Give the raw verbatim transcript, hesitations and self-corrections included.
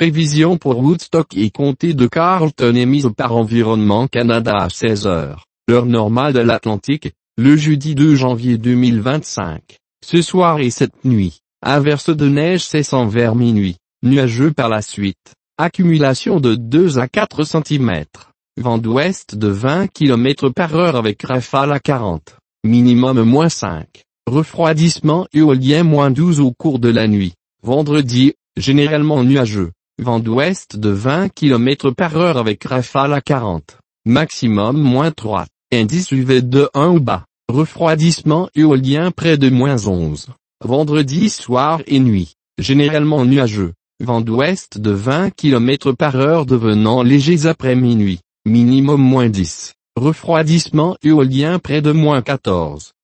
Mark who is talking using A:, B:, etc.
A: Prévision pour Woodstock et comté de Carleton émise par Environnement Canada à seize heures, l'heure normale de l'Atlantique, le jeudi deux janvier deux mille vingt-cinq. Ce soir et cette nuit, averse de neige cessant vers minuit, nuageux par la suite, accumulation de deux à quatre centimètres, vent d'ouest de vingt kilomètres par heure avec rafale à quarante, minimum moins cinq, refroidissement éolien moins douze au cours de la nuit, vendredi, généralement nuageux, vent d'ouest de vingt kilomètres par heure avec rafale à quarante, maximum moins trois, indice U V de un ou bas, refroidissement éolien près de moins onze. Vendredi soir et nuit, généralement nuageux, vent d'ouest de vingt kilomètres par heure devenant légers après minuit, minimum moins dix, refroidissement éolien près de moins quatorze.